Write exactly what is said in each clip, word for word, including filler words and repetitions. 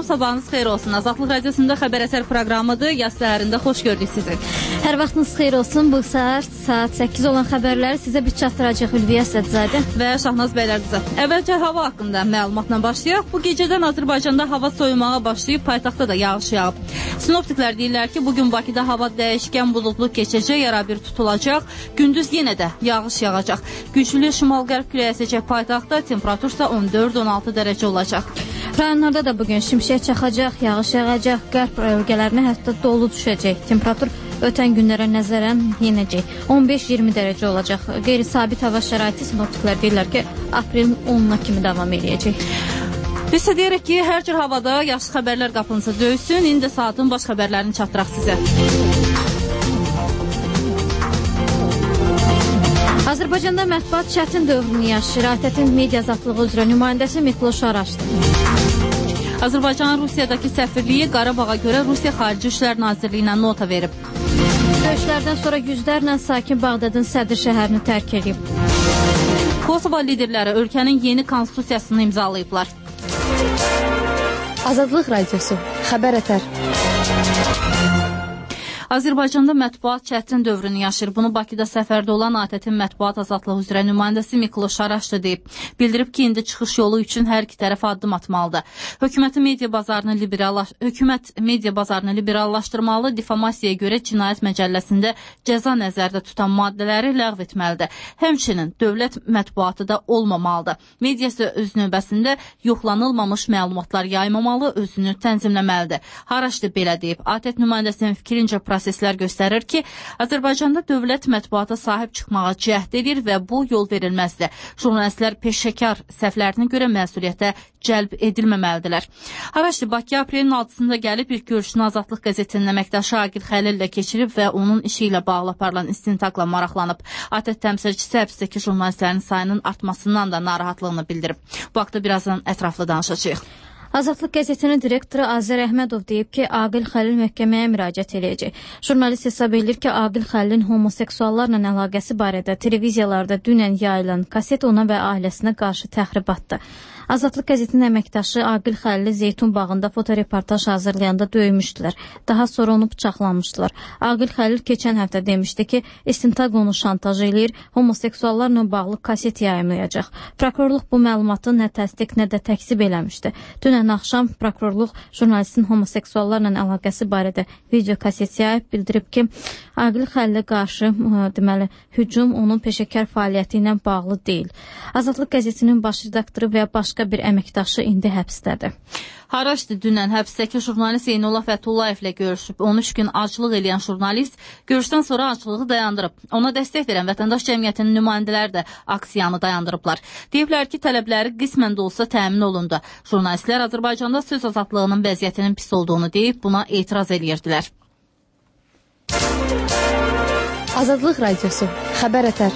sabahınız xeyir olsun. Azadlıq Radiosunda xəbər əsər proqramıdır. Yaz səhərində xoş gördük sizi. Hər vaxtınız xeyir olsun. Bu səhər saat səkkiz olan xəbərləri sizə bir çatdıracaq Ülviyə Sədzadə və Şahnaz Bəylərqızı. Əvvəlcə hava haqqında məlumatla başlayaq. Bu gecədən Azərbaycanda hava soyumağa başlayıb, paytaxtda da yağış yağıb. Sinoptiklər deyirlər ki, bugün Bakıda hava dəyişkən buludlu keçəcək, yarabir tutulacaq. Gündüz yenə də yağış yağacaq. Güclü şimal-qərb küləyi əsəcək paytaxtda, temperatur isə on dörd on altı dərəcə olacaq. Rayonlarda da bugün şimşək çaxacaq, yağış yağacaq, qərb bölgələrinə hətta dolu düşəcək. Temperatur ötən günlərə nəzərən yenəcək. on beş iyirmi dərəcə olacaq. Qeyri-sabit hava şəraiti sinoptiklər deyirlər ki, aprelin onuna kimi davam edəcək. Biz isə deyirək ki, hər cür havada yaxşı xəbərlər qapınızı döysün. İndi saatın baş xəbərlərini çatdıraq sizə. Azərbaycanda mətbuat çətin dövrünü yaşayır. A T T-in media azadlığı üzrə nümayəndəsi Mikloş Araşdır. Azərbaycanın Rusiyadakı səfirliyi Qarabağa görə Rusiya Xarici İşlər Nazirliyinə nota verib. Döyüşlərdən sonra yüzlərlə sakin Bağdadın sədr şəhərini tərk edib. Kosova liderləri ölkənin yeni konstitusiyasını imzalayıblar. Azadlıq Radiosu, xəbər ətər. Azərbaycanda mətbuat çətin dövrünü yaşayır. Bunu Bakıda səfərdə olan A T T-in mətbuat azadlığı üzrə nümayəndəsi Mikloş Araşdır deyib. Bildirib ki, indi çıxış yolu üçün hər iki tərəf addım atmalıdır. Hökumətin media bazarını liberallaş hökumət media bazarını liberallaşdırmalı, difamasiyaya görə cinayət məcəlləsində cəza nəzərdə tutan maddələri ləğv etməlidir. Həmçinin dövlət mətbuatı da olmamalıdır. Mediası öz növbəsində yoxlanılmamış məlumatlar yaymamalı, özünü tənzimləməlidir. Araşdır belə deyib. A T T nümayəndəsinin fikrincə proseslər göstərir ki, Azərbaycanda dövlət mətbuata sahib çıxmağa cəhd edir və bu yol verilməzdir. Jurnalistlər peşəkar səhvlərinə görə məsuliyyətə cəlb edilməməlidirlər. Araşdır Bakı aprelin altısında gəlib ilk görüşünü Azadlıq qəzetinin əməkdaşı Aqil Xəlil ilə keçirib və onun işi ilə bağlı aparılan istintaqla maraqlanıb. A T T təmsilçisi həbsdəki jurnalistlərin sayının artmasından da narahatlığını bildirib. Bu haqda birazdan ətraflı danışacağıq. Azadlıq qəzetinin direktoru Azər Əhmədov deyib ki, Aqil Xəlil məhkəməyə müraciət edəcək. Jurnalist hesab edir ki, Aqil Xəlilin homoseksuallarla əlaqəsi barədə televiziyalarda dünən yayılan kaset ona və ailəsinə qarşı təxribatdır. Azadlıq qəzetinin əməkdaşı Aqil Xəlili Zeytun bağında fotoreportaj hazırlayanda döymüşdülər. Daha sonra onu bıçaqlamışdılar. Aqil Xəlil keçən həftə demişdi ki, istintaq onu şantaj eləyir, homoseksuallarla bağlı kaset yayımlayacaq. Prokurorluq bu məlumatı nə təsdiq, nə də təksib eləmişdi. Dünən axşam prokurorluq jurnalistin homoseksuallarla əlaqəsi barədə video kaset yayıb, bildirib ki, Aqil Xəlilə qarşı deməli, hücum onun peşəkar fəaliyyəti ilə bağlı deyil. Azadlıq qəzetinin baş redaktoru və başqa bir əməkdaşı indi həbsdədir. Haraçdır dünən həbsdəki jurnalist Zeynullah Fəthullayev ilə görüşüb. on üç gün aclıq eləyən jurnalist görüşdən sonra aclığı dayandırıb. Ona dəstək verən vətəndaş cəmiyyətinin nümayəndələri də aksiyanı dayandırıblar. Deyiblər ki, tələbləri qismən də olsa təmin olundu. Jurnalistlər Azərbaycanda söz azadlığının vəziyyətinin pis olduğunu deyib, buna etiraz edirdilər. Azadlıq Radiosu, xəbər ətər.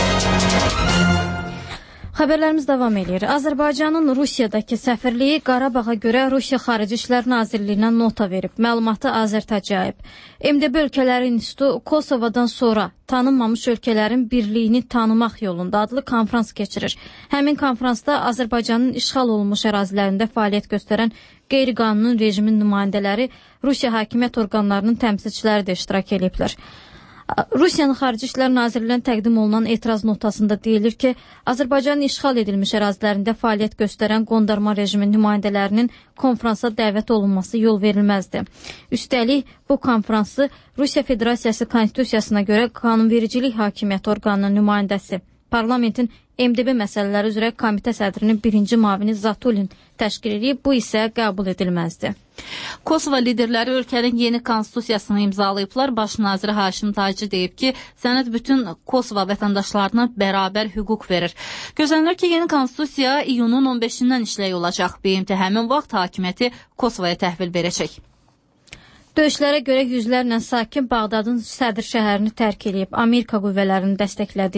Xəbərlərimiz davam edir. Azərbaycanın Rusiyadakı səfirliyi Qarabağa görə Rusiya Xarici İşlər Nazirliyinə nota verib. Məlumatı Azərtac yayıb. M D B Ölkələri İnstitutu Kosovadan sonra tanınmamış ölkələrin birliyini tanımaq yolunda adlı konfrans keçirir. Həmin konfransda Azərbaycanın işğal olunmuş ərazilərində fəaliyyət göstərən qeyri-qanuni rejimin nümayəndələri, Rusiya hakimiyyət orqanlarının təmsilçiləri də iştirak ediblər. Rusiyanın Xarici İşlər Nazirliyinə təqdim olunan etiraz notasında deyilir ki, Azərbaycanın işğal edilmiş ərazilərində fəaliyyət göstərən qondarma rejimin nümayəndələrinin konfransa dəvət olunması yol verilməzdi. Üstəlik, bu konfransı Rusiya Federasiyası Konstitusiyasına görə qanunvericilik hakimiyyət orqanının nümayəndəsi, parlamentin M D B məsələləri üzrə komitə sədrinin birinci mavini Zatulin təşkil edib, bu isə qəbul edilməzdi. Kosova liderləri ölkənin yeni konstitusiyasını imzalayıblar. Baş naziri Haşim Tacı deyib ki, sənəd bütün Kosova vətəndaşlarına bərabər hüquq verir. Gözlənir ki, yeni konstitusiya iyunun on beşindən işləyə olacaq. B M T həmin vaxt hakimiyyəti Kosovaya təhvil verəcək. Döyüşlərə görə yüzlərlə sakin Bağdadın sədr şəhərini tərk edib. Amerika qüvvələrinin dəstəklədiyi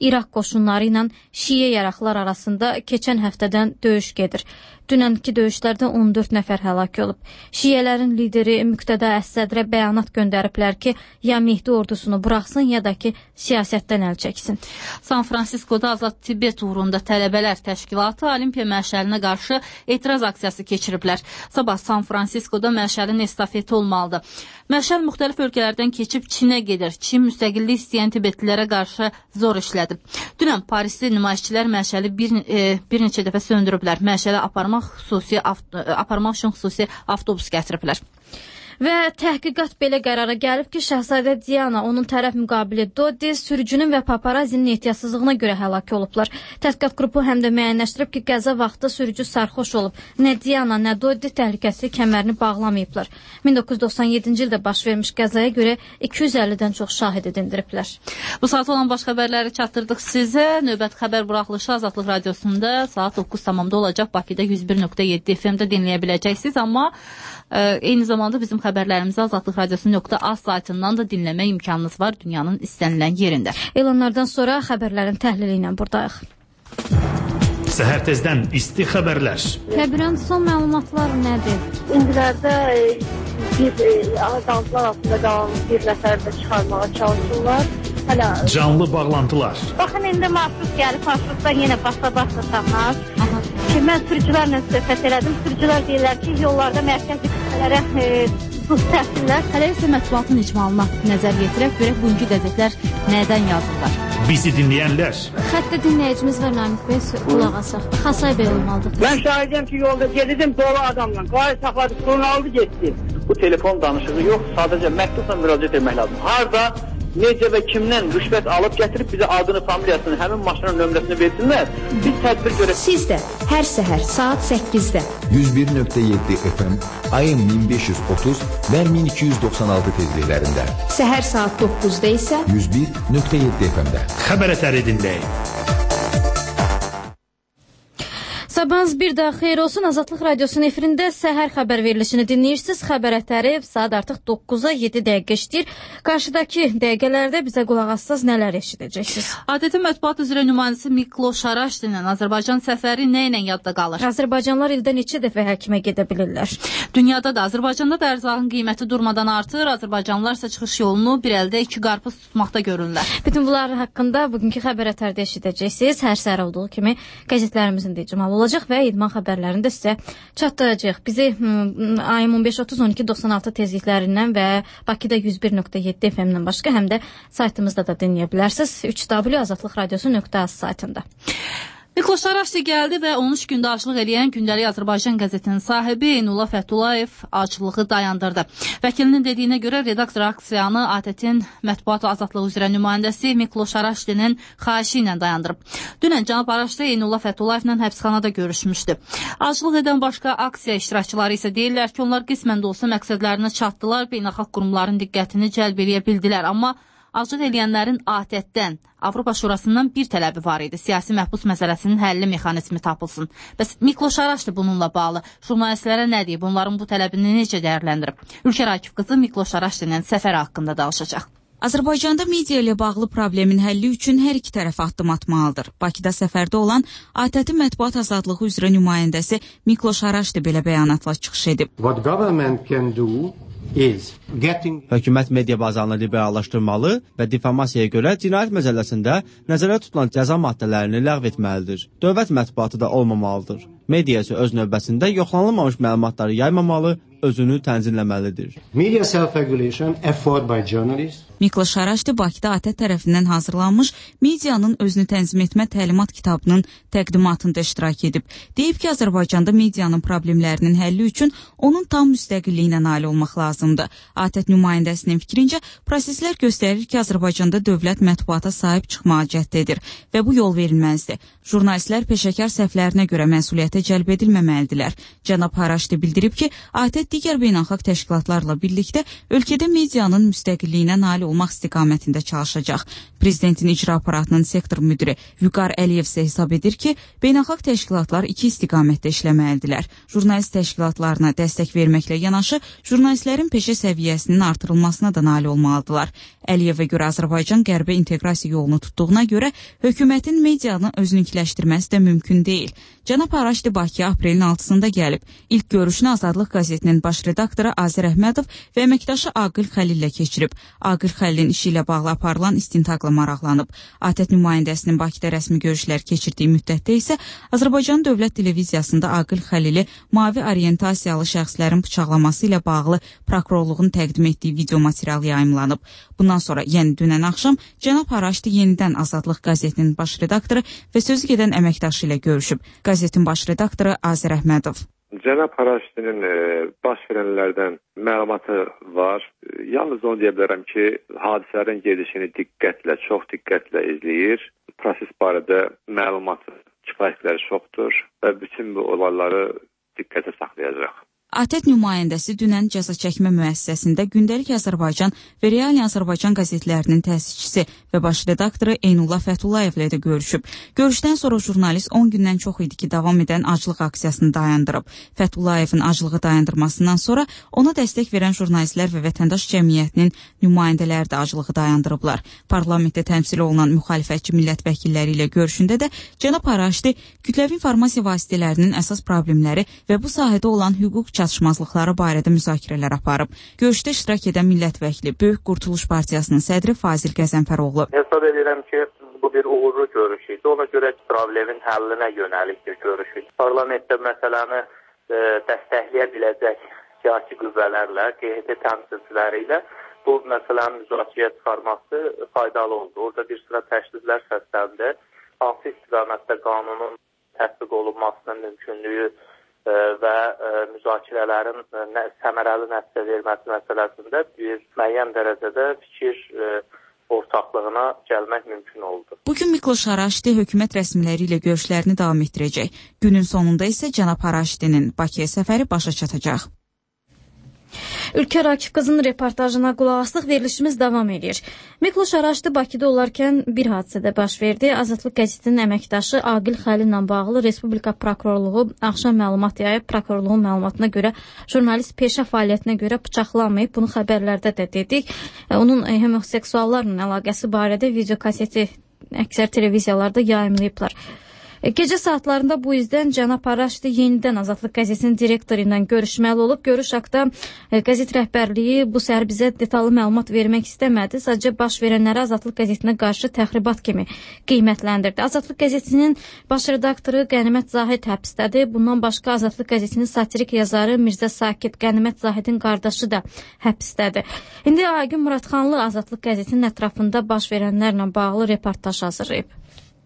İraq qoşunları ilə Şiə yaraqlar arasında keçən həftədən döyüş gedir. Dünənki döyüşlərdə on dörd nəfər həlak olub. Şiələrin lideri Müqtəda Əs-Sədrə bəyanat göndəriblər ki, ya Mehdi ordusunu buraxsın, ya da ki, siyasətdən əl çəksin. San Fransiskoda Azad Tibet uğrunda tələbələr təşkilatı Olimpiya məşəlinə qarşı etiraz aksiyası keçiriblər. Sabah San Fransiskoda məşəlin estafeti olmalıdır. Məşəl müxtəlif ölkələrdən keçib Çinə gedir. Çin müstəqillik istəyən Tibetlilərə qarşı zor işlədib. Dünən Parisdə nümayişçilər məşəli bir, e, bir neçə dəfə söndürüblər. Məşələ aparmaq, xüsusi, aparmaq üçün xüsusi avtobus gətiriblər. Və təhqiqat belə qərara gəlib ki, Şəhzadə Diana, onun tərəf müqabili Dodi, sürücünün və paparazinin ehtiyatsızlığına görə həlak olublar. Təhqiqat qrupu həm də müəyyənləşdirib ki, qəza vaxtı sürücü sərxoş olub. Nə Diana, nə Dodi təhlükəsizlik kəmərini bağlamayıblar. min doqquz yüz doxsan yeddinci ildə baş vermiş qəzaya görə iki yüz əllidən çox şahid edindiriblər. Bu saat olan baş xəbərləri çatdırdıq sizə. Növbəti xəbər buraxılışı Azadlıq Radiosunda saat doqquz tamamda olacaq. Bakıda yüz bir nöqtə yeddi F M-də dinləyə biləcəksiniz, amma ə, eyni zamanda bizim xəbərlərimizi Azadlıq Radiosu nöqtə az saytından da dinləmə imkanınız var dünyanın istənilən yerində. Elanlardan sonra xəbərlərin təhlili ilə buradayıq. Səhər tezdən isti xəbərlər. Kəbirən son məlumatlar nədir? İndilərdə bir azadlıqlar altında qalan bir nəfər də çıxarmağa çalışırlar. Hələ Canlı bağlantılar. Baxın, indi marşrut gəlib, marşrutda yenə basa-basa tapmaz. Ki, mən sürücülərlə söhbət elədim. Sürücülər deyirlər ki, yollarda mərkəzi qüsələrə buz təhsillər. Hələ isə mətbuatın icmalına nəzər yetirək, görək bugünkü qəzetlər nədən yazırlar. Bizi dinləyənlər. Xəttə dinləyicimiz var, Namiq bəy, qulaq asaq. Xasay bəy olmalıdır. Mən şahidəm ki, yolda gedirdim dolu adamla. Qayı saxladı, pulunu aldı, getdi. Bu telefon danışığı yox, sadəcə məktubla müraciət etmək lazım. Harda, necə və kimdən rüşvət alıb gətirib bizə adını, familiyasını, həmin maşının nömrəsini versinlər. Biz tədbir görək. Siz də hər səhər saat səkkizdə yüz bir nöqtə yeddi F M, A M min beş yüz otuz və min iki yüz doxsan altı tezliklərində. Səhər saat doqquzda isə yüz bir nöqtə yeddi F M-də. Xəbər əsəri dinləyin. Sabahınız bir daha xeyir olsun. Azadlıq Radiosunun efirində səhər xəbər verilişini dinləyirsiniz. Xəbər ətəri saat artıq doqquza yeddi dəqiqə işləyir. Qarşıdakı dəqiqələrdə bizə qulaq assaz nələr eşidəcəksiniz? ATƏT mətbuat üzrə nümayəndəsi Miklo Şaraşdinin Azərbaycan səfəri nə ilə yadda qalır? Azərbaycanlılar ildə neçə dəfə həkimə gedə bilirlər? Dünyada da, Azərbaycanda da ərzağın qiyməti durmadan artır. Azərbaycanlılar isə çıxış yolunu bir əldə iki qarpız tutmaqda görürlər. Bütün bunlar haqqında bugünkü xəbər ətərdə eşidəcəksiniz. Hər səhər olduğu kimi qəzetlərimizin də icmalı olacaq və idman xəbərlərində sizə çatdıracaq. Bizi A M on beş otuz on iki doxsan altı tezliklərindən və Bakıda yüz bir nöqtə yeddi F M-dən başqa həm də saytımızda da dinləyə bilərsiniz. üç w azadlıq radiosu nöqtə az saytında. Miklo Şaraşdi gəldi və on üç gündə aclıq eləyən Gündəlik Azərbaycan qəzetinin sahibi Eynullah Fətullayev aclığı dayandırdı. Vəkilinin dediyinə görə redaktor aksiyanı ATƏT-in mətbuat azadlığı üzrə nümayəndəsi Miklo Şaraşdinin xahişi ilə dayandırıb. Dünən cənab Araşdi Eynullah Fətullayevlə həbsxanada görüşmüşdü. Aclıq edən başqa aksiya iştirakçıları isə deyirlər ki, onlar qismən də olsa məqsədlərinə çatdılar, beynəlxalq qurumların diqqətini cəlb eləyə bildilər, amma aclıq eləyənlərin ATƏT-dən, Avropa Şurasından bir tələbi var idi. Siyasi məhbus məsələsinin həlli mexanizmi tapılsın. Bəs Miklo Şaraşdi bununla bağlı jurnalistlərə nə deyib? Bunların bu tələbini necə dəyərləndirib? Ülkər Akif qızı Miklo Şaraşdinin səfəri haqqında danışacaq. Azərbaycanda media ilə bağlı problemin həlli üçün hər iki tərəf addım atmalıdır. Bakıda səfərdə olan ATƏT-in mətbuat azadlığı üzrə nümayəndəsi Miklo Şaraşdi belə bəyanatla çıxış edib. What government can do Getting... Hökumət media bazarını liberallaşdırmalı və difamasiyaya görə cinayət məcəlləsində nəzərdə tutulan cəza maddələrini ləğv etməlidir. Dövlət mətbuatı da olmamalıdır. Media isə öz növbəsində yoxlanılmamış məlumatları yaymamalı, özünü tənzimləməlidir. Media self-regulation effort by journalists. Miklo Şaraşdi Bakıda ATƏT tərəfindən hazırlanmış medianın özünü tənzim etmə təlimat kitabının təqdimatında iştirak edib. Deyib ki, Azərbaycanda medianın problemlərinin həlli üçün onun tam müstəqilliyinə nail olmaq lazımdır. ATƏT nümayəndəsinin fikrincə, proseslər göstərir ki, Azərbaycanda dövlət mətbuata sahib çıxmağa cəhd edir və bu yol verilməzdir. Jurnalistlər peşəkar səhvlərinə görə məsuliyyətə cəlb edilməməlidirlər. Cənab Haraşdi bildirib ki, ATƏT digər beynəlxalq təşkilatlarla birlikdə ölkədə medianın müstəqilliyinə nail olmaq istiqamətində çalışacaq. Prezidentin icra aparatının sektor müdiri Vüqar Əliyev isə hesab edir ki, beynəlxalq təşkilatlar iki istiqamətdə işləməlidirlər. Jurnalist təşkilatlarına dəstək verməklə yanaşı, jurnalistlərin peşə səviyyəsinin artırılmasına da nail olmalıdırlar. Əliyevə görə Azərbaycan qərbə inteqrasiya yolunu tutduğuna görə hökumətin medianı özünükləşdirməsi də mümkün deyil. Cənab Haraşdi Bakıya aprelin altısında gəlib. İlk görüşünü Azadlıq qəzetinin baş redaktoru Azər Əhmədov və əməkdaşı Aqil Xəlillə keçirib. Aqil Xəlilin işi ilə bağlı aparılan istintaqla maraqlanıb. ATƏT nümayəndəsinin Bakıda rəsmi görüşlər keçirdiyi müddətdə isə Azərbaycan Dövlət Televiziyasında Aqil Xəlili mavi orientasiyalı şəxslərin bıçaqlaması ilə bağlı prokurorluğun təqdim etdiyi video material yayımlanıb. Bundan sonra, yəni dünən axşam, Cənab Haraşdi yenidən Azadlıq qəzetinin baş redaktoru və sözü gedən əməkdaşı ilə görüşüb. Qəzetin baş redaktoru Azər Əhmədov. Cənab Haraşdinin e, baş verənlərdən məlumatı var. Yalnız onu deyə bilərəm ki, hadisələrin gedişini diqqətlə, çox diqqətlə izləyir. Proses barədə məlumatı kifayətləri çoxdur və bütün bu olayları diqqətə saxlayacaq. ATƏT nümayəndəsi dünən cəza çəkmə müəssisəsində Gündəlik Azərbaycan və Real Azərbaycan qəzetlərinin təsisçisi və baş redaktoru Eynullah Fətullayevlə də görüşüb. Görüşdən sonra jurnalist on gündən çox idi ki, davam edən aclıq aksiyasını dayandırıb. Fətullayevin aclığı dayandırmasından sonra ona dəstək verən jurnalistlər və vətəndaş cəmiyyətinin nümayəndələri də aclığı dayandırıblar. Parlamentdə təmsil olunan müxalifətçi millət vəkilləri ilə görüşündə də Cənab Haraşdi kütləvi informasiya vasitələrinin əsas problemləri və bu sahədə olan hüquq çatışmazlıqları barədə müzakirələr aparıb. Görüşdə iştirak edən millət vəkili Böyük Qurtuluş Partiyasının sədri Fazil Qəzənfəroğlu. Hesab edirəm ki, bu bir uğurlu görüş idi. Ona görə problemin həllinə yönəlik bir görüş idi. Parlamentdə məsələni e, dəstəkləyə biləcək siyasi qüvvələrlə, Q H T təmsilçiləri ilə bu məsələnin müzakirəyə çıxarması faydalı oldu. Orada bir sıra təkliflər səsləndi. Hansı istiqamətdə qanunun tətbiq olunmasının mümkünlüyü və ə, müzakirələrin nə, səmərəli nəticə verməsi məsələsində bir müəyyən dərəcədə fikir ə, ortaqlığına gəlmək mümkün oldu. Bugün Mikloş Haraşdi hökumət rəsmiləri ilə görüşlərini davam etdirəcək. Günün sonunda isə cənab Haraşdinin Bakıya səfəri başa çatacaq. Ülkə Rakif qızının reportajına qulaq asdıq, verilişimiz davam edir. Mikloş Haraşdi Bakıda olarkən bir hadisədə baş verdi. Azadlıq qəzetinin əməkdaşı Aqil Xəlillə bağlı Respublika prokurorluğu axşam məlumat yayıb. Prokurorluğun məlumatına görə jurnalist peşə fəaliyyətinə görə bıçaqlanmayıb. Bunu xəbərlərdə də dedik. Onun homoseksuallarla əlaqəsi barədə video kaseti əksər televiziyalarda yayımlayıblar. Gecə saatlarında bu izdən cənab Haraşdi yenidən Azadlıq qəzetinin direktoru ilə görüşməli olub. Görüş haqqında qəzet rəhbərliyi bu səhər bizə detallı məlumat vermək istəmədi. Sadəcə baş verənləri Azadlıq qəzetinə qarşı təxribat kimi qiymətləndirdi. Azadlıq qəzetinin baş redaktoru Qənimət Zahid həbsdədir. Bundan başqa Azadlıq qəzetinin satirik yazarı Mirzə Sakit, Qənimət Zahidin qardaşı da həbsdədir. İndi Aygün Muradxanlı Azadlıq qəzetinin ətrafında baş verənlərlə bağlı reportaj hazırlayıb.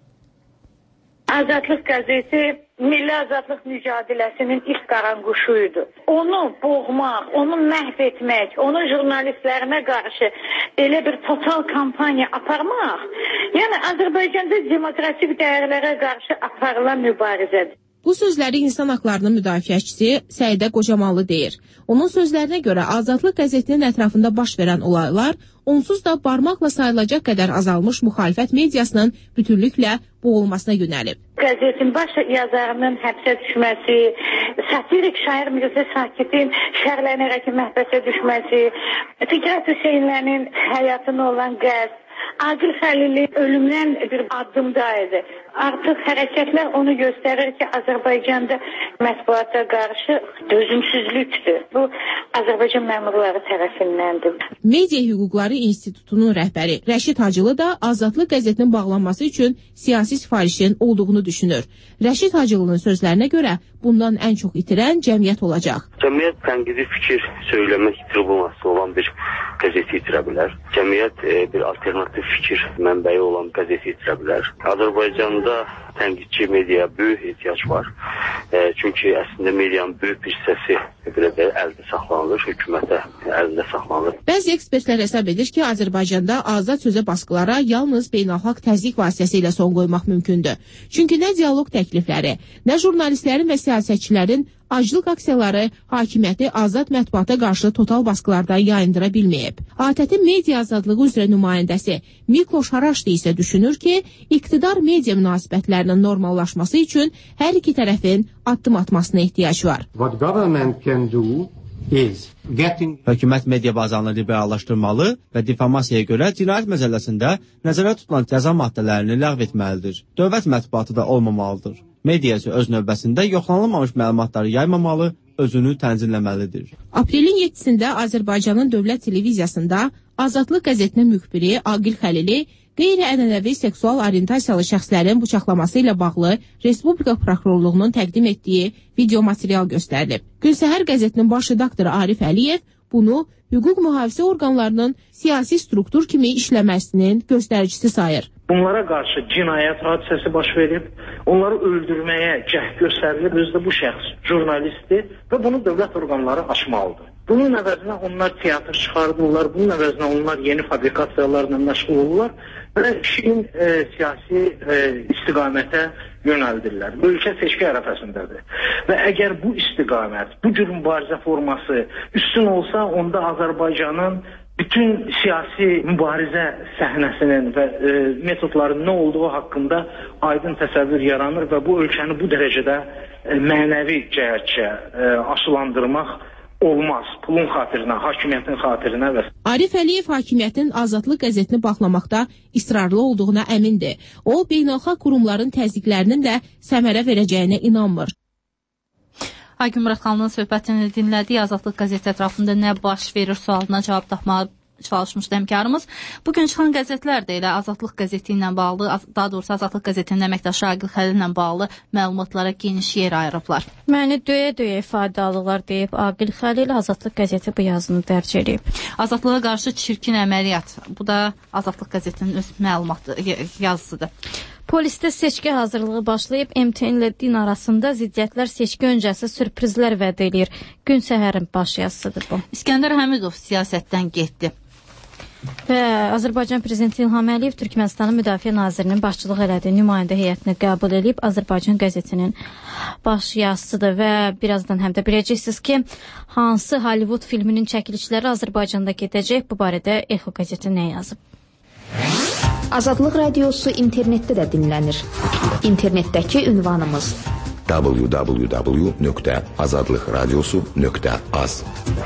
Azadlıq qəzeti milli azadlıq mücadiləsinin ilk qaranquşuydu. Onu boğmaq, onu məhv etmək, onun jurnalistlərinə qarşı elə bir total kampaniya aparmaq, yəni Azərbaycanda demokratik dəyərlərə qarşı aparılan mübarizədir. Bu sözləri insan haqlarının müdafiəçisi Səidə Qocamanlı deyir. Onun sözlərinə görə Azadlıq qəzetinin ətrafında baş verən olaylar onsuz da barmaqla sayılacaq qədər azalmış müxalifət mediasının bütünlüklə boğulmasına yönəlib. Qəzetin baş yazarının həbsə düşməsi, satirik şair Mirzə Sakitin şərlənərək məhbəsə düşməsi, Fikrət Hüseynlərin həyatına olan qəsd, Aqil Xəlilin ölümdən bir addımdaydı. Artıq hərəkətlər onu göstərir ki, Azərbaycanda mətbuata qarşı dözümsüzlükdür. Bu Azərbaycan məmurları tərəfindəndir. Media Hüquqları İnstitutunun rəhbəri Rəşid Hacılı da Azadlıq qəzetinin bağlanması üçün siyasi sifarişin olduğunu düşünür. Rəşid Hacılının sözlərinə görə bundan ən çox itirən cəmiyyət olacaq. Cəmiyyət tənqidi fikir söyləmək tribunası olan bir qəzeti itirə bilər. Cəmiyyət e, bir alternativ fikir mənbəyi olan qəzeti itirə bilər. Azərbaycanda Azərbaycanda tənqidçi mediaya böyük ehtiyac var. E, çünki əslində medianın böyük bir hissəsi belə də əldə saxlanılır, hökumətə əldə saxlanılır. Bəzi ekspertlər hesab edir ki, Azərbaycanda azad sözə baskılara yalnız beynəlxalq təzyiq vasitəsilə son qoymaq mümkündür. Çünki nə dialoq təklifləri, nə jurnalistlərin və siyasətçilərin aclıq aksiyaları hakimiyyəti azad mətbuata qarşı total baskılardan yayındıra bilməyib. ATƏT-in media azadlığı üzrə nümayəndəsi Mikloş Haraşdi isə düşünür ki, iqtidar media münasibətlərinin normallaşması üçün hər iki tərəfin addım atmasına ehtiyac var. What government can do is getting... Hökumət media bazarını liberallaşdırmalı və difamasiyaya görə cinayət məcəlləsində nəzərdə tutulan cəza maddələrini ləğv etməlidir. Dövlət mətbuatı da olmamalıdır. Mediası öz növbəsində yoxlanılmamış məlumatları yaymamalı, özünü tənzimləməlidir. Aprelin yeddisində Azərbaycanın dövlət televiziyasında Azadlıq qəzetinin müxbiri Aqil Xəlili qeyri-ənənəvi seksual orientasiyalı şəxslərin bıçaqlaması ilə bağlı Respublika Prokurorluğunun təqdim etdiyi video material göstərilib. Gülsəhər qəzetinin baş redaktoru Arif Əliyev bunu hüquq mühafizə orqanlarının siyasi struktur kimi işləməsinin göstəricisi sayır. Bunlara qarşı cinayət hadisəsi baş verib, onları öldürməyə cəhd göstərilib, özü də bu şəxs jurnalistdir və bunu dövlət orqanları açmalıdır. Bunun əvəzinə onlar teatr çıxardırlar, bunun əvəzinə onlar yeni fabrikasiyalarla məşğul olurlar və işin e, siyasi e, istiqamətə yönəldirlər. Ölkə seçki ərəfəsindədir. Və əgər bu istiqamət, bu cür mübarizə forması üstün olsa, onda Azərbaycanın bütün siyasi mübarizə səhnəsinin və e, metodların nə olduğu haqqında aydın təsəvvür yaranır və bu ölkəni bu dərəcədə e, mənəvi cəhətcə e, aşılandırmaq olmaz. Pulun xatirinə, hakimiyyətin xatirinə və... Arif Əliyev hakimiyyətin Azadlıq qəzetini bağlamaqda israrlı olduğuna əmindir. O, beynəlxalq qurumların təzyiqlərinin də səmərə verəcəyinə inanmır. Aygün Muradxanlının söhbətini dinlədiyi Azadlıq qəzeti ətrafında nə baş verir sualına cavab tapmağa çalışmışdı həmkarımız. Bugün çıxan qəzetlər də elə Azadlıq qəzeti ilə bağlı, daha doğrusu Azadlıq qəzetinin əməkdaşı Aqil Xəlil ilə bağlı məlumatlara geniş yer ayırıblar. Məni döyə-döyə ifadə alırlar deyib Aqil Xəlil Azadlıq qəzeti bu yazını dərc edib. Azadlığa qarşı çirkin əməliyyat. Bu da Azadlıq qəzetinin öz məlumatı yazısıdır. Polisdə seçki hazırlığı başlayıb, M T N ilə din arasında ziddiyyətlər seçki öncəsi sürprizlər vəd edir. Gün səhərin baş yazısıdır bu. İskəndər Həmidov siyasətdən getdi. Və Azərbaycan Prezidenti İlham Əliyev Türkmənistanın Müdafiə Nazirinin başçılıq elədiyi nümayəndə heyətini qəbul edib. Azərbaycan qəzetinin baş yazısıdır və birazdan həm də biləcəksiniz ki, hansı Hollywood filminin çəkilişləri Azərbaycanda gedəcək, bu barədə Echo qəzeti nə yazıb? Azadlıq radiosu internetdə də dinlənir. İnternetdəki ünvanımız w w w nöqtə azadlıq radiosu nöqtə az.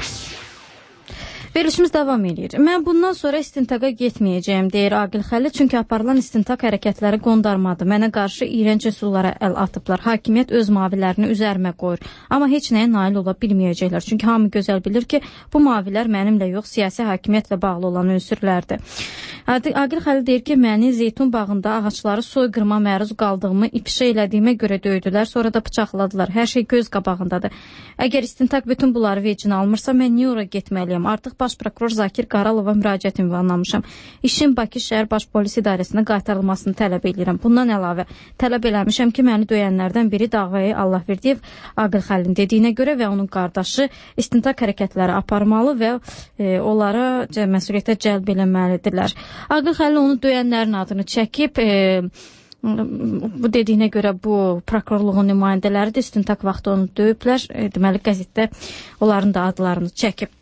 Verilişimiz davam edir. Mən bundan sonra istintaqa getməyəcəyim, deyir Aqil Xəlil, çünki aparılan istintaq hərəkətləri qondarmadır. Mənə qarşı iyrənc üsullara əl atıblar. Hakimiyyət öz mavilərini üzərimə qoyur. Amma heç nəyə nail ola bilməyəcəklər. Çünki hamı gözəl bilir ki, bu mavilər mənimlə yox, siyasi hakimiyyətlə bağlı olan ünsürlərdir. Aqil Xəlil deyir ki, məni Zeytun bağında ağaçları soyqırma məruz qaldığımı ifşa elədiyimə görə döydülər, sonra da bıçaqladılar. Hər şey göz qabağındadır. Əgər istintaq bütün bunları vecinə almırsa, mən niyə ora getməliyəm? Artıq Baş prokuror Zakir Qaralova müraciət ünvanlamışam. İşin Bakı şəhər baş polis idarəsinə qaytarılmasını tələb edirəm. Bundan əlavə tələb eləmişəm ki, məni döyənlərdən biri Dağvəyi Allahverdiyev Aqil Xəlilin dediyinə görə və onun qardaşı istintaq hərəkətləri aparmalı və e, onlara məsuliyyətə cəlb eləməlidirlər. Aqil Xəlil onu döyənlərin adını çəkib, e, bu dediyinə görə bu prokurorluğun nümayəndələri də istintaq vaxtı onu döyüblər. E, deməli qəzetdə onların da adlarını çəkib.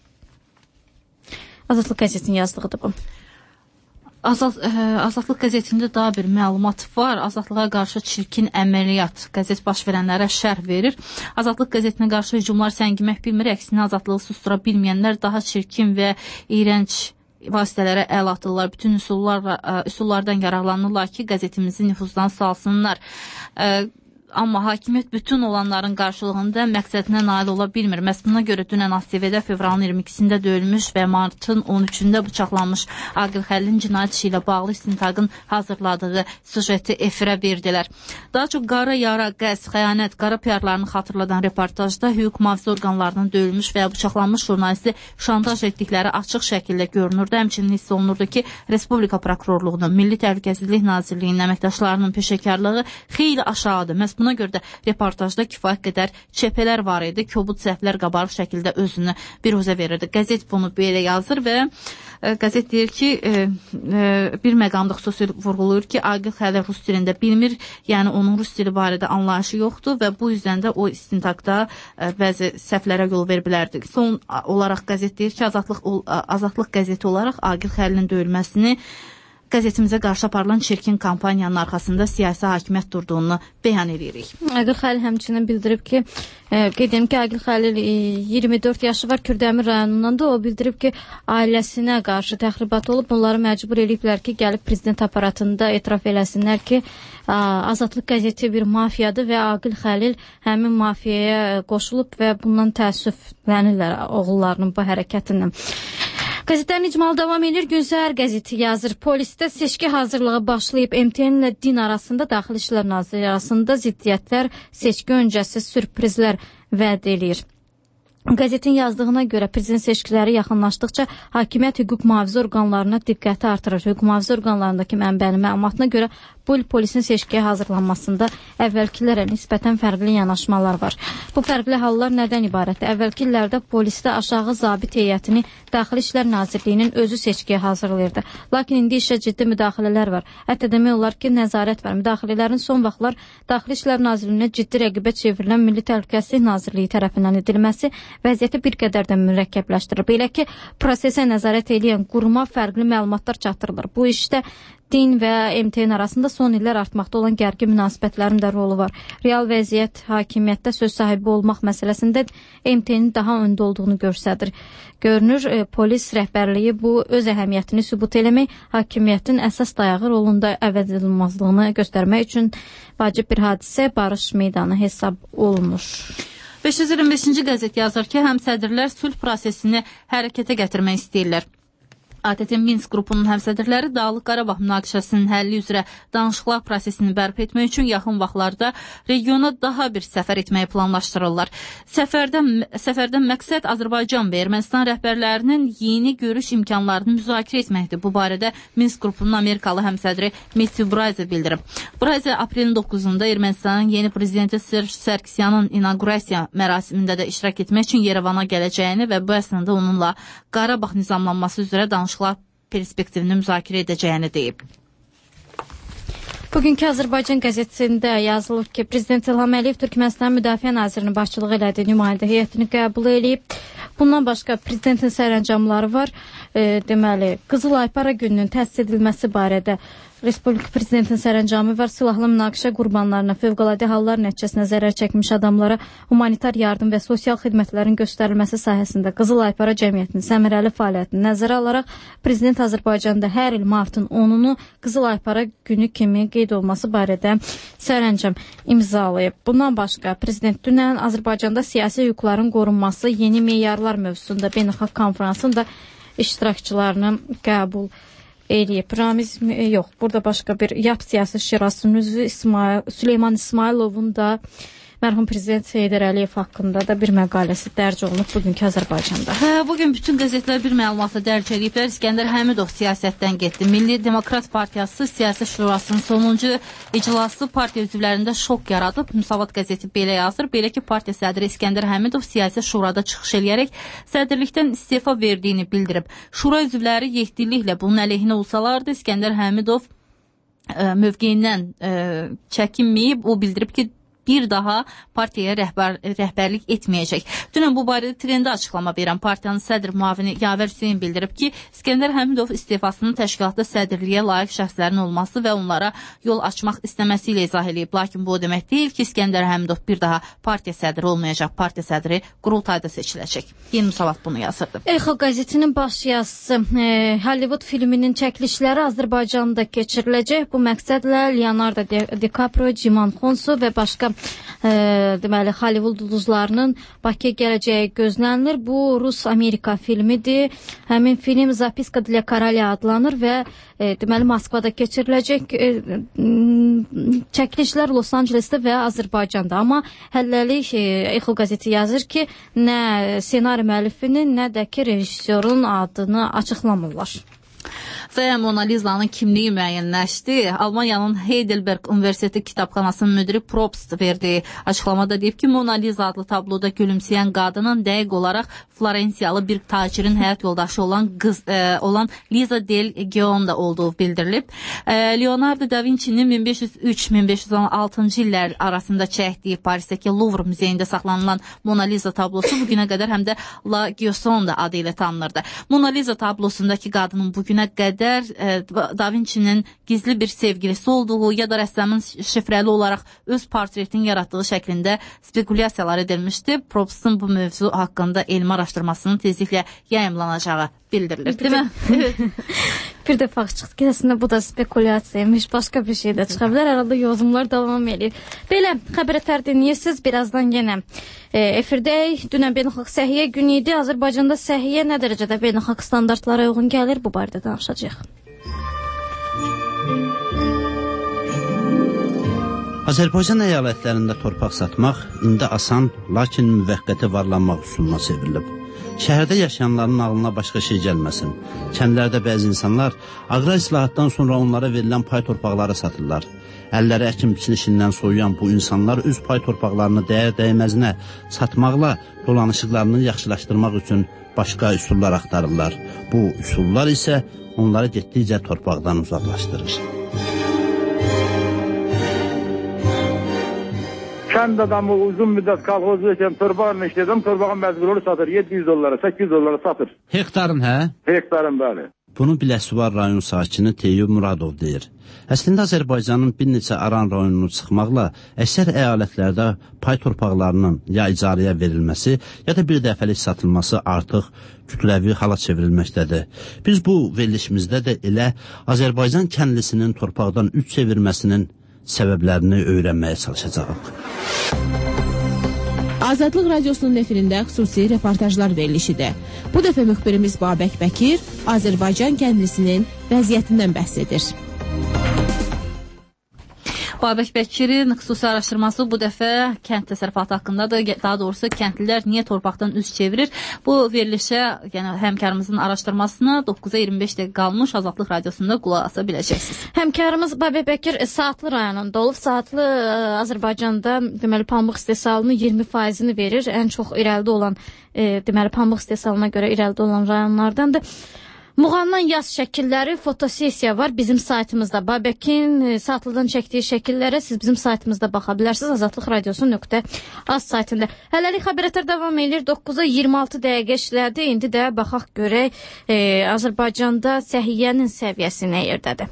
Azadlıq qəzetinin yazdıqıdır bu. Azad, ə, Azadlıq qəzetində daha bir məlumat var. Azadlığa qarşı çirkin əməliyyat. Qəzet baş verənlərə şərh verir. Azadlıq qəzetinə qarşı hücumlar səngimək bilmir. Əksinə azadlığı sustura bilməyənlər daha çirkin və iyrənc vasitələrə əl atırlar. Bütün üsullar, üsullardan yararlanırlar ki, qəzetimizi nüfuzdan salsınlar. Ə, amma hakimiyyət bütün olanların qarşılığında məqsədinə nail ola bilmir. Məhz buna görə dünən A T V-də fevralın iyirmi ikisində döyülmüş və martın on üçündə bıçaqlanmış Aqil Xəlilin cinayət işi ilə bağlı istintaqın hazırladığı sujeti efirə verdilər. Daha çox qara yara, qəsd, xəyanət, qara piyarlarını xatırladan reportajda hüquq mühafizə orqanlarının döyülmüş və ya bıçaqlanmış jurnalisti şantaj etdikləri açıq şəkildə görünürdü. Həmçinin hiss olunurdu ki, Respublika Prokurorluğunun, Milli Təhlükəsizlik Nazirliyinin əməkdaşlarının peşəkarlığı xeyli aşağıdır. Məhz buna görə də reportajda kifayət qədər çepələr var idi. Kobud səhvlər qabarıq şəkildə özünü biruzə verirdi. Qəzet bunu belə yazır və e, qəzet deyir ki, e, e, bir məqamda xüsusi vurğulayır ki, Aqil Xəlil rus dilində bilmir, yəni onun rus dili barədə anlayışı yoxdur və bu yüzdən də o istintaqda e, bəzi səhvlərə yol verə bilərdi. Son olaraq qəzet deyir ki, azadlıq, azadlıq qəzeti olaraq Aqil Xəlilin döyülməsini qəzetimizə qarşı aparılan çirkin kampaniyanın arxasında siyasi hakimiyyət durduğunu bəyan edirik. Aqil Xəlil həmçinin bildirib ki, e, qeyd edim ki, Aqil Xəlil e, iyirmi dörd yaşı var, Kürdəmir rayonundan da. O bildirib ki, ailəsinə qarşı təxribat olub, bunları məcbur ediblər ki, gəlib prezident aparatında etiraf eləsinlər ki, a, Azadlıq qəzeti bir mafiyadır və Aqil Xəlil həmin mafiyaya qoşulub və bundan təəssüflənirlər oğullarının bu hərəkətindən. Qəzetlərin icmalı davam edir. Gün Səhər qəzeti yazır. Polisdə seçki hazırlığı başlayıb. M T N ilə din arasında, Daxili İşlər Nazirliyi arasında ziddiyyətlər, seçki öncəsi sürprizlər vəd edir. Qəzetin yazdığına görə prezident seçkiləri yaxınlaşdıqca hakimiyyət hüquq mühafizə orqanlarına diqqəti artırır. Hüquq mühafizə orqanlarındakı mənbənin məlumatına görə bu il polisin seçkiyə hazırlanmasında əvvəlkilərə nisbətən fərqli yanaşmalar var. Bu fərqli hallar nədən ibarətdir? Əvvəlki illərdə polisdə aşağı zabit heyətini Daxili İşlər Nazirliyinin özü seçkiyə hazırlayırdı. Lakin indi işə ciddi müdaxilələr var. Hətta demək olar ki, nəzarət var. Müdaxilələrin son vaxtlar Daxili İşlər Nazirliyinə ciddi rəqibə çevrilən Milli Təhlükəsizlik Nazirliyi tərəfindən edilməsi vəziyyəti bir qədər də mürəkkəbləşdirir. Belə ki, prosesə nəzarət edən quruma fərqli məlumatlar çatdırılır. Bu işdə din və M T N arasında son illər artmaqda olan gərgin münasibətlərin də rolu var. Real vəziyyət hakimiyyətdə söz sahibi olmaq məsələsində M T N-in daha öndə olduğunu göstərir. Görünür, e, polis rəhbərliyi bu öz əhəmiyyətini sübut eləmək, hakimiyyətin əsas dayağı rolunda əvəzedilməzliyini göstərmək üçün vacib bir hadisə barış meydanı hesab olunur. beş yüz iyirmi beşinci qəzet yazır ki, həmsədrlər sülh prosesini hərəkətə gətirmək istəyirlər. A T T Minsk qrupunun həmsədrləri Dağlıq Qarabağ münaqişəsinin həlli üzrə danışıqlar prosesini bərpa etmək üçün yaxın vaxtlarda regiona daha bir səfər etməyi planlaşdırırlar. Səfərdən, səfərdən məqsəd Azərbaycan və Ermənistan rəhbərlərinin yeni görüş imkanlarını müzakirə etməkdir. Bu barədə Minsk qrupunun Amerikalı həmsədri Matthew Braize bildirib. Braize aprelin doqquzunda Ermənistanın yeni prezidenti Serj Sarkisyanın inaugurasiya mərasimində də iştirak etmək üçün Yerevana gələcəyini və bu əsnada onunla Qarabağ nizamlanması üzrə danışıqlar perspektivini müzakirə edəcəyini deyib. Bugünkü Azərbaycan qəzetində yazılır ki, Prezident İlham Əliyev Türkmənistan Müdafiə Nazirinin başçılığı elədiyi nümayəndə heyətini qəbul edib. Bundan başqa prezidentin sərəncamları var. E, deməli, Qızıl Aypara gününün təsis edilməsi barədə Respublika Prezidentinin sərəncamı var. Silahlı münaqişə qurbanlarına, fövqəladə hallar nəticəsində zərər çəkmiş adamlara humanitar yardım və sosial xidmətlərin göstərilməsi sahəsində Qızıl Aypara cəmiyyətinin səmərəli fəaliyyətini nəzərə alaraq Prezident Azərbaycanda hər il martın onunu Qızıl Aypara günü kimi qeyd olması barədə sərəncam imzalayıb. Bundan başqa Prezident dünən Azərbaycanda siyasi hüquqların qorunması yeni meyarlar mövzusunda beynəlxalq konferansın da iştirakçılarını qəbul eləyib. Ramiz, yox, burada başqa bir Yap siyasi şirasının üzvü İsmail, Süleyman İsmailovun da mərhum prezident Heydər Əliyev haqqında da bir məqaləsi dərc olunub bugünkü Azərbaycanda. Hə, bugün bütün qəzetlər bir məlumatı dərc ediblər. İskəndər Həmidov siyasətdən getdi. Milli Demokrat Partiyası Siyasi Şurasının sonuncu iclası partiya üzvlərində şok yaradıb. Müsavat qəzeti belə yazır. Belə ki, partiya sədri İskəndər Həmidov siyasi şurada çıxış eləyərək sədrlikdən istefa verdiyini bildirib. Şura üzvləri yekdilliklə bunun əleyhinə olsalardı, İskəndər Həmidov ə, mövqeyindən ə, çəkinməyib. O bildirib ki, bir daha partiyaya rəhbər, rəhbərlik etməyəcək. Dünən bu barədə trendə açıqlama verən partiyanın sədr müavini Yavər Hüseyin bildirib ki, İskəndər Həmidov istifasının təşkilatda sədrliyə layiq şəxslərin olması və onlara yol açmaq istəməsi ilə izah edib. Lakin bu o demək deyil ki, İskəndər Həmidov bir daha partiya sədri olmayacaq. Partiya sədri qurultayda seçiləcək. Yeni Müsavat bunu yazırdı. Echo qəzetinin baş yazısı e, Hollywood filminin çəkilişləri Azərbaycanda keçiriləcək. Bu məqsədlə Leonardo DiCaprio, Ciman Xonsu və başqa e, deməli Hollywood ulduzlarının Bakıya gələcəyi gözlənilir. Bu Rus-Amerika filmidir. Həmin film Zapiska для Koroля adlanır və e, deməli Moskvada keçiriləcək. E, çəkilişlər Los Ancelesdə və Azərbaycanda. Amma hələlik e, Echo qəzeti yazır ki, nə ssenari müəllifinin, nə də ki rejissorun adını açıqlamırlar. Və Mona Lisa'nın kimliyi müəyyənləşdi. Almaniyanın Heidelberg Universiteti kitabxanasının müdiri Probst verdiyi açıqlamada deyib ki, Mona Lisa adlı tabloda gülümsəyən qadının dəqiq olaraq Florensiyalı bir tacirin həyat yoldaşı olan qız e, olan Liza del Gionda olduğu bildirilib. E, Leonardo da Vinci'nin min beş yüz üç min beş yüz on altıncı illər arasında çəkdiyi Parisdəki Louvre muzeyində saxlanılan Mona Lisa tablosu bugünə qədər həm də La Gioconda adı ilə tanınırdı. Mona Lisa tablosundakı qadının bugünə qədər Da Vinci'nin gizli bir sevgilisi olduğu ya da rəssamın şifrəli olaraq öz portretini yaratdığı şəklində spekulyasiyalar edilmişdi. Probst'un bu mövzu haqqında elmi araşdırmasının tezliklə yayımlanacağı bildirilir, değil mi? Bir dəfə çıxdı ki, əslində bu da spekulyasiyaymış, başqa bir şey də çıxa bilər. Arada yozumlar davam edir. Belə, xəbər ətər dinləyirsiniz. Birazdan yenə e, efirdəyik. Dünən beynəlxalq səhiyyə günü idi. Azərbaycanda səhiyyə nə dərəcədə beynəlxalq standartlara uyğun gəlir? Bu barədə danışacağıq. Azərbaycan əyalətlərində torpaq satmaq indi asan, lakin müvəqqəti varlanmaq üsuluna çevrilib. Şəhərdə yaşayanların ağlına başqa şey gəlməsin. Kəndlərdə bəzi insanlar aqrar islahatdan sonra onlara verilən pay torpaqları satırlar. Əlləri əkin-biçin işindən soyuyan bu insanlar öz pay torpaqlarını dəyər dəyməzinə satmaqla dolanışıqlarını yaxşılaşdırmaq üçün başqa üsullar axtarırlar. Bu üsullar isə onları getdikcə torpaqdan uzaqlaşdırır. Kənd adamı uzun müddət kolxozda ekan torbağını işlədim, torbağın məcburi satır, yeddi yüz dollara, səkkiz yüz dollara satır. Hektarın, hə? Hektarın, bəli. Bunu Biləsuvar rayon sakini Teyyub Muradov deyir. Əslində Azərbaycanın bir neçə aran rayonunu çıxmaqla əksər əyalətlərdə pay torpaqlarının ya icarəyə verilməsi, ya da bir dəfəlik satılması artıq kütləvi hala çevrilməkdədir. Biz bu verilişimizdə də elə Azərbaycan kəndlisinin torpaqdan üç çevirməsinin səbəblərini öyrənməyə çalışacağıq. Azadlıq Radiosunun efirində xüsusi reportajlar verilişidir. Bu dəfə müxbirimiz Babək Bəkir Azərbaycan kəndlisinin vəziyyətindən bəhs edir. Babək Bəkirin xüsusi araşdırması bu dəfə kənd təsərrüfatı haqqındadır. Daha doğrusu kəndlilər niyə torpaqdan üz çevirir? Bu verilişə, yəni həmkarımızın araşdırmasına doqquza iyirmi beş dəqiqə qalmış Azadlıq Radiosunda qulaq asa biləcəksiniz. Həmkarımız Babək Bəkir Saatlı rayonunda olub. Saatlı Azərbaycanda deməli pambıq istehsalının iyirmi faizini verir. Ən çox irəlidə olan e, deməli pambıq istehsalına görə irəlidə olan rayonlardandır. Muğamdan yaz şəkilləri, fotosesiya var bizim saytımızda. Babəkin Saatlıdan çəkdiyi şəkillərə siz bizim saytımızda baxa bilərsiniz. Azadlıq Radiosu nöqtə az saytında. Hələlik xəbərətər davam edir. doqquza iyirmi altı dəqiqə işlədi. İndi də baxaq görək e, Azərbaycanda səhiyyənin səviyyəsi nə yerdədir?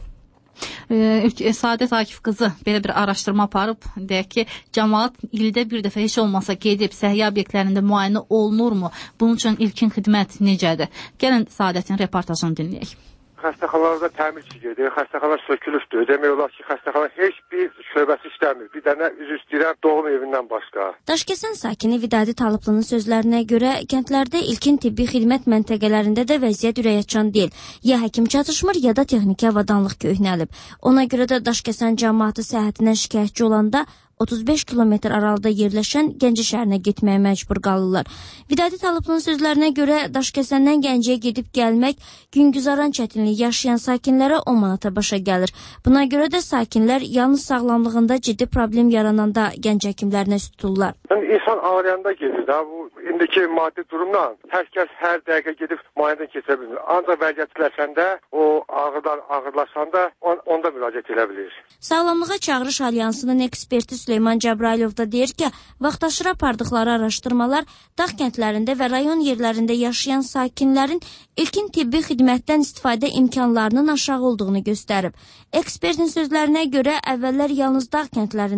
Ee, Saadət Akif qızı belə bir araşdırma aparıb, deyək ki, cəmaat ildə bir dəfə heç olmasa gedib səhiyyə obyektlərində müayinə olunurmu? Bunun üçün ilkin xidmət necədir? Gəlin Saadətin reportajını dinləyək. Xəstəxanalarda təmirçi gedir, xəstəxana sökülübdür. Demək olar ki, xəstəxana heç bir şöbəsi işləmir. Bir dənə üzr istəyirəm doğum evindən başqa. Daşkəsən sakini Vidadi Talıblı'nın sözlərinə görə kəndlərdə ilkin tibbi xidmət məntəqələrində də vəziyyət ürəkaçan deyil. Ya həkim çatışmır, ya da texniki avadanlıq köhnəlib. Ona görə də Daşkəsən cəmaatı səhhətindən şikayətçi olanda otuz beş kilometr aralıda yerləşən Gəncə şəhərinə getməyə məcbur qalırlar. Vidadi Talıblı'nın sözlərinə görə Daşkəsəndən Gəncəyə gedib gəlmək güngüzaran çətinlik yaşayan sakinlərə on manata başa gəlir. Buna görə də sakinlər yalnız sağlamlığında ciddi problem yarananda Gənc həkimlərinə üst tuturlar. Yəni, insan ağrıyanda gedir də, bu indiki maddi durumdan hər kəs hər dəqiqə gedib müayinədən keçə bilmir. Ancaq vəziyyətləşəndə, o ağrılar ağırlaşanda on, onda müraciət edə bilir. Sağlamlığa Çağırış Alyansının eksperti Süleyman Cəbrailov da deyir ki, vaxtaşırı apardıqları araşdırmalar dağ kəndlərində və rayon yerlərində yaşayan sakinlərin ilkin tibbi xidmətdən istifadə imkanlarının aşağı olduğunu göstərib. Ekspertin sözlərinə görə əvvəllər yalnız dağ kəndlərində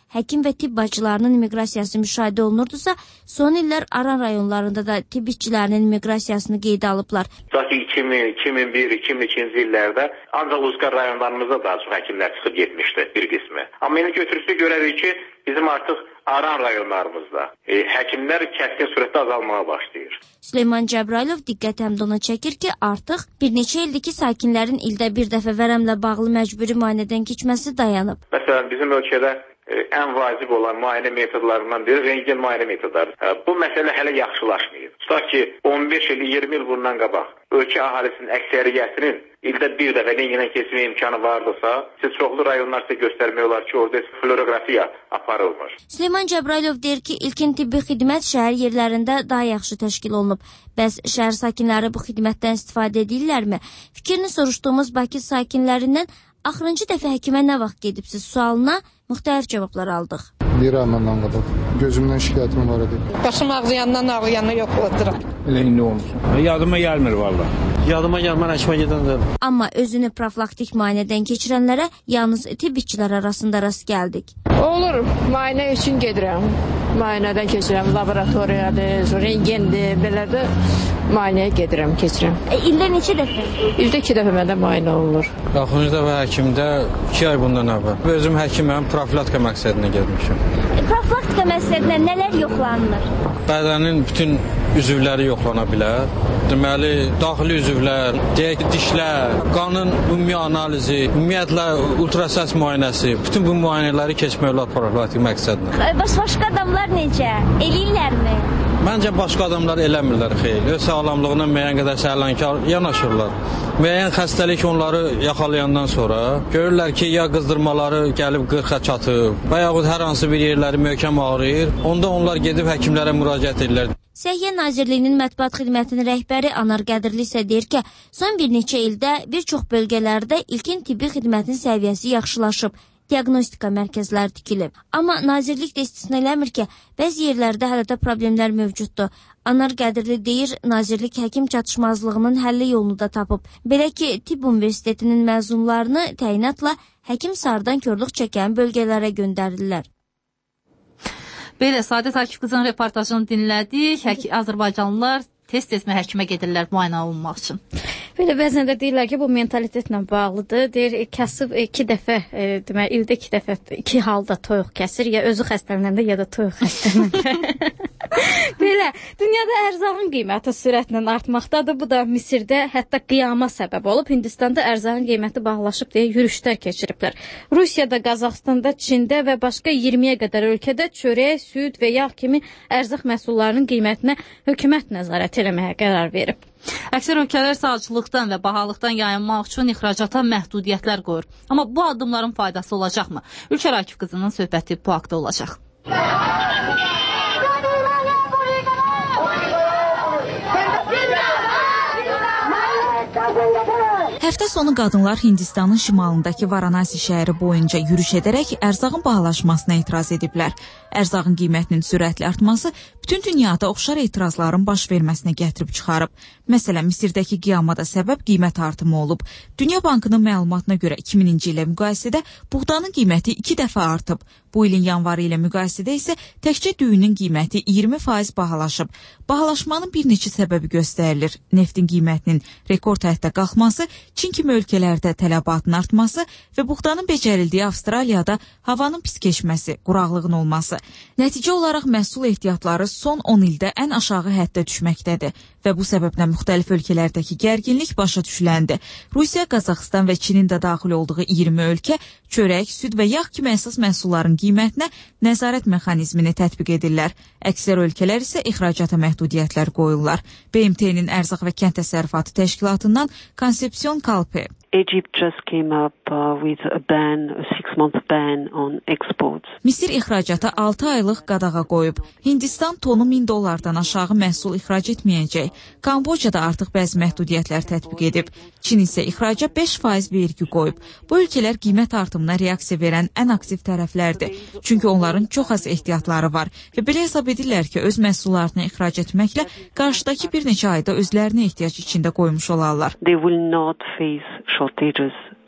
həkim və tibb bacılarının immiqrasiyası müşahidə olunurdusa, son illər Aran rayonlarında da tibb işçilərinin immiqrasiyasını qeydə alıblar. iki min, iki min bir, iki min ikinci illərdə ancaq Uzqar rayonlarımızda daha çox həkimlər çıxıb getmişdi bir qismi. Amma indi götürüsü görərik ki, bizim artıq Aran rayonlarımızda e, həkimlər kəskin sürətdə azalmağa başlayır. Süleyman Cəbrailov diqqət həm də ona çəkir ki, artıq bir neçə ildir ki, sakinlərin ildə bir dəfə vərəmlə bağlı məcburi müayinədən keçməsi dayanıb. Məsələn, bizim ölkədə e, ən vacib olan müayinə metodlarından biri rentgen müayinə metodları. E, bu məsələ hələ yaxşılaşmayıb. Tutaq ki, on beş il, iyirmi il bundan qabaq ölkə əhalisinin əksəriyyətinin ildə bir dəfə rentgendən keçmə imkanı vardırsa, siz çoxlu rayonlar sizə göstərmək olar ki, orada fluorografiya aparılmır. Süleyman Cəbrailov deyir ki, ilkin tibbi xidmət şəhər yerlərində daha yaxşı təşkil olunub. Bəs şəhər sakinləri bu xidmətdən istifadə edirlərmi? Fikrini soruşduğumuz Bakı sakinlərindən axırıncı dəfə həkimə nə vaxt gedibsiz sualına müxtəlif cavablar aldıq. Bir ayından qabaq gözümdən şikayətim var idi. Başım ağrıyandan ağrıyanı yoxladıram. Elə indi olmuş. Yadıma gəlmir valla. Yadıma gəlmən həkimə gedəndə. Amma özünü profilaktik müayinədən keçirənlərə yalnız tibb işçilər arasında rast gəldik. Olur, müayinə üçün gedirəm. Müayinədən keçirəm, laboratoriyadır, rentgendir, belə də müayinəyə gedirəm, keçirəm. E, ildə neçə dəfə? İldə iki dəfə məndə müayinə olunur. Axırıncı dəfə həkimdə iki ay bundan əvvəl. Özüm həkiməm, profilaktika məqsədinə getmişəm. E, profilaktika məqsədinə nələr yoxlanılır? Bədənin bütün üzvləri yoxlana bilər. Deməli, daxili üzvlər, deyək, dişlər, qanın ümumi analizi, ümumiyyətlə ultrasəs müayinəsi, bütün bu müayinələri keçmək olar profilaktik məqsədlə. Başqa adamlar necə? Eləyirlərmi? Məncə başqa adamlar eləmirlər xeyli. Öz sağlamlığına müəyyən qədər sərlənkar yanaşırlar. Müəyyən xəstəlik onları yaxalayandan sonra görürlər ki, ya qızdırmaları gəlib qırxa çatıb, və yaxud hər hansı bir yerləri möhkəm ağrıyır, onda onlar gedib həkimlərə müraciət edirlər. Səhiyyə Nazirliyinin mətbuat xidmətinin rəhbəri Anar Qədirli isə deyir ki, son bir neçə ildə bir çox bölgələrdə ilkin tibbi xidmətin səviyyəsi yaxşılaşıb, diaqnostika mərkəzləri tikilib. Amma nazirlik də istisna eləmir ki, bəzi yerlərdə hələ də problemlər mövcuddur. Anar Qədirli deyir, nazirlik həkim çatışmazlığının həlli yolunu da tapıb. Belə ki, Tibb Universitetinin məzunlarını təyinatla həkim sardan körlük çəkən bölgələrə göndərirlər. Belə, Sadət Akif qızın reportajını dinlədik. Hək Azərbaycanlılar tez-tez həkimə gedirlər müayinə olunmaq üçün. Belə bəzən də deyirlər ki, bu mentalitetlə bağlıdır. Deyir, kasıb iki dəfə, e, demək, ildə iki dəfə, iki halda toyuq kəsir, ya özü xəstələnəndə, ya da toyuq xəstələnəndə. Belə, dünyada ərzağın qiyməti sürətlə artmaqdadır. Bu da Misirdə hətta qiyama səbəb olub. Hindistanda ərzağın qiyməti bağlaşıb deyə yürüşlər keçiriblər. Rusiyada, Qazaxstanda, Çində və başqa iyirmiyə qədər ölkədə çörək, süd və yağ kimi ərzaq məhsullarının qiymətinə hökumət nəzarət eləməyə qərar verib. Əksər ölkələr sağcılıqdan və bahalıqdan yayınmaq üçün ixracata məhdudiyyətlər qoyur. Amma bu addımların faydası olacaqmı? Ülkər Akif qızının söhbəti bu haqda olacaq. Həftə sonu qadınlar Hindistanın şimalındakı Varanasi şəhəri boyunca yürüş edərək ərzağın bahalaşmasına etiraz ediblər. Ərzağın qiymətinin sürətli artması bütün dünyada oxşar etirazların baş verməsinə gətirib çıxarıb. Məsələn, Misirdəki qiyamada səbəb qiymət artımı olub. Dünya Bankının məlumatına görə iki mininci ilə müqayisədə buğdanın qiyməti iki dəfə artıb. Bu ilin yanvarı ilə müqayisədə isə təkcə düyünün qiyməti iyirmi faiz bahalaşıb. Bahalaşmanın bir neçə səbəbi göstərilir. Neftin qiymətinin rekord həddə qalxması, Çin kimi ölkələrdə tələbatın artması və buğdanın becərildiyi Avstraliyada havanın pis keçməsi, quraqlığın olması. Nəticə olaraq məhsul ehtiyatları son on ildə ən aşağı həddə düşməkdədir və bu səbəblə müxtəlif ölkələrdəki gərginlik başa düşüləndir. Rusiya, Qazaxstan və Çinin də daxil olduğu iyirmi ölkə çörək, süd və yağ kimi əsas məhsulların qiymətinə nəzarət mexanizmini tətbiq edirlər. Əksər ölkələr isə ixracata məhdudiyyətlər qoyurlar. B M T-nin Ərzaq və Kənd Təsərrüfatı Təşkilatından Konsepsiyon Kalpe. Egypt just came up uh, with a ban, a six-month ban on exports. Misir ixracata altı aylıq qadağa qoyub. Hindistan tonu min dollardan aşağı məhsul ixrac etməyəcək. Kamboca da artıq bəzi məhdudiyyətlər tətbiq edib. Çin isə ixraca beş faiz vergi qoyub. Bu ölkələr qiymət artımına reaksiya verən ən aktiv tərəflərdir. Çünki onların çox az ehtiyatları var və belə hesab edirlər ki, öz məhsullarını ixrac etməklə qarşıdakı bir neçə ayda özlərini ehtiyac içində qoymuş olarlar. They will not face shortages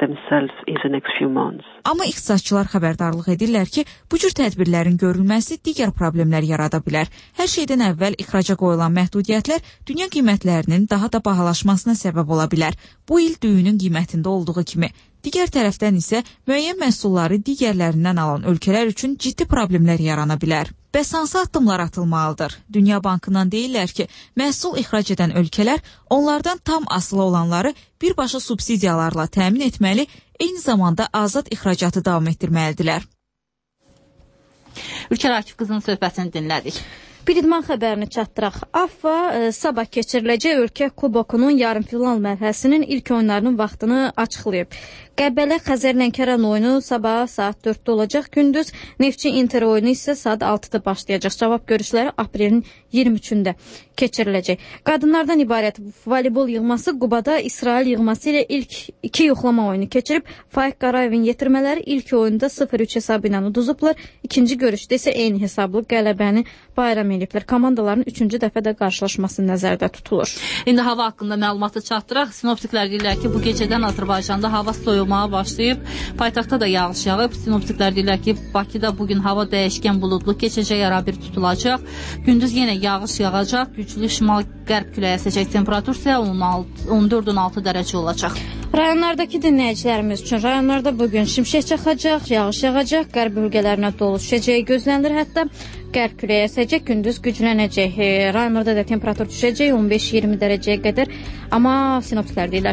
themselves in the next few months. Amma iqtisadçılar xəbərdarlıq edirlər ki, bu cür tədbirlərin görülməsi digər problemlər yarada bilər. Hər şeydən əvvəl ixraca qoyulan məhdudiyyətlər dünya qiymətlərinin daha da bahalaşmasına səbəb ola bilər. Bu il düyünün qiymətində olduğu kimi. Digər tərəfdən isə müəyyən məhsulları digərlərindən alan ölkələr üçün ciddi problemlər yarana bilər. Bəs hansı addımlar atılmalıdır? Dünya Bankından deyirlər ki, məhsul ixrac edən ölkələr onlardan tam asılı olanları birbaşa subsidiyalarla təmin etməli, eyni zamanda azad ixracatı davam etdirməlidirlər. Ülkər Akif qızının söhbətini dinlədik. Bir idman xəbərini çatdıraq. AFFA e, sabah keçiriləcək ölkə kubokunun yarımfinal mərhələsinin ilk oyunlarının vaxtını açıqlayıb. Qəbələ Xəzər Lənkəran oyunu sabah saat dörddə olacaq. Gündüz Neftçi Inter oyunu isə saat altıda başlayacaq. Cavab görüşləri aprelin iyirmi üçündə keçiriləcək. Qadınlardan ibarət voleybol yığması Qubada İsrail yığması ilə ilk iki yoxlama oyunu keçirib. Faiq Qarayevin yetirmələri ilk oyunda sıfır üç hesabı ilə uduzublar. İkinci görüşdə isə eyni hesablı qələbəni bayram ediblər. Komandaların üçüncü dəfə də qarşılaşması nəzərdə tutulur. İndi hava haqqında məlumatı çatdıraq. Sinoptiklər deyirlər ki, bu gecədən Azərbaycanda hava soyulmağa başlayıb. Paytaxtda da yağış yağıb. Sinoptiklər deyirlər ki, Bakıda bugün hava dəyişkən buludlu keçəcək, arabir tutulacaq. Gündüz yenə yağış yağacaq. Güclü şimal-qərb küləyi əsəcək. Temperatur isə on dörd on altı dərəcə olacaq. Rayonlardakı dinləyicilərimiz üçün rayonlarda bugün şimşək çaxacaq, yağış yağacaq, qərb bölgələrinə dolu düşəcəyi gözlənilir. Hətta qərb küləyi əsəcək, gündüz güclənəcək. Rayonlarda da temperatur düşəcək on beş iyirmi dərəcəyə qədər. Amma sinoptiklər deyirlər